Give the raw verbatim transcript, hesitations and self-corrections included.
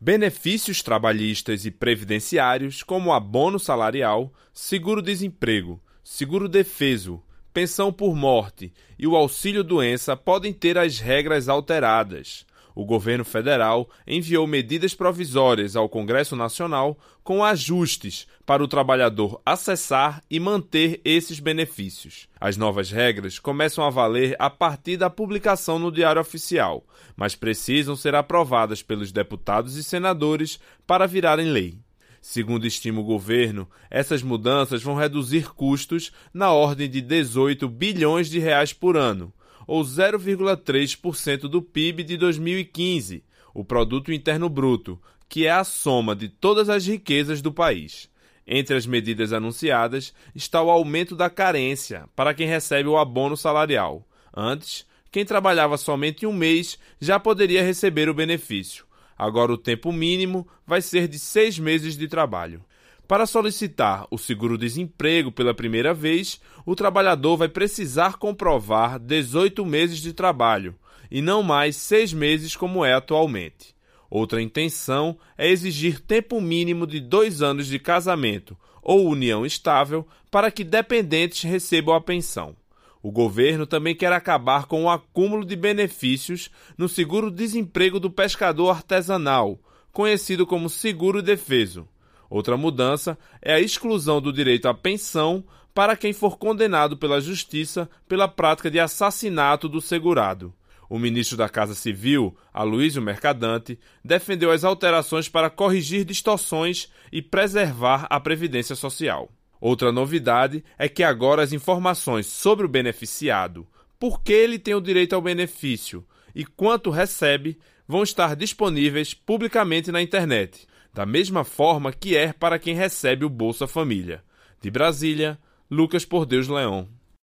Benefícios trabalhistas e previdenciários, como abono salarial, seguro-desemprego, seguro-defeso, pensão por morte e o auxílio-doença podem ter as regras alteradas. O governo federal enviou medidas provisórias ao Congresso Nacional com ajustes para o trabalhador acessar e manter esses benefícios. As novas regras começam a valer a partir da publicação no Diário Oficial, mas precisam ser aprovadas pelos deputados e senadores para virarem lei. Segundo estima o governo, essas mudanças vão reduzir custos na ordem de dezoito bilhões de reais por ano, ou zero vírgula três por cento do P I B de dois mil e quinze, o Produto Interno Bruto, que é a soma de todas as riquezas do país. Entre as medidas anunciadas está o aumento da carência para quem recebe o abono salarial. Antes, quem trabalhava somente um mês já poderia receber o benefício. Agora o tempo mínimo vai ser de seis meses de trabalho. Para solicitar o seguro-desemprego pela primeira vez, o trabalhador vai precisar comprovar dezoito meses de trabalho, e não mais seis meses como é atualmente. Outra intenção é exigir tempo mínimo de dois anos de casamento ou união estável para que dependentes recebam a pensão. O governo também quer acabar com o acúmulo de benefícios no seguro-desemprego do pescador artesanal, conhecido como seguro-defeso. Outra mudança é a exclusão do direito à pensão para quem for condenado pela Justiça pela prática de assassinato do segurado. O ministro da Casa Civil, Aloysio Mercadante, defendeu as alterações para corrigir distorções e preservar a Previdência Social. Outra novidade é que agora as informações sobre o beneficiado, por que ele tem o direito ao benefício e quanto recebe, vão estar disponíveis publicamente na internet, da mesma forma que é para quem recebe o Bolsa Família. De Brasília, Lucas Por Deus Leão.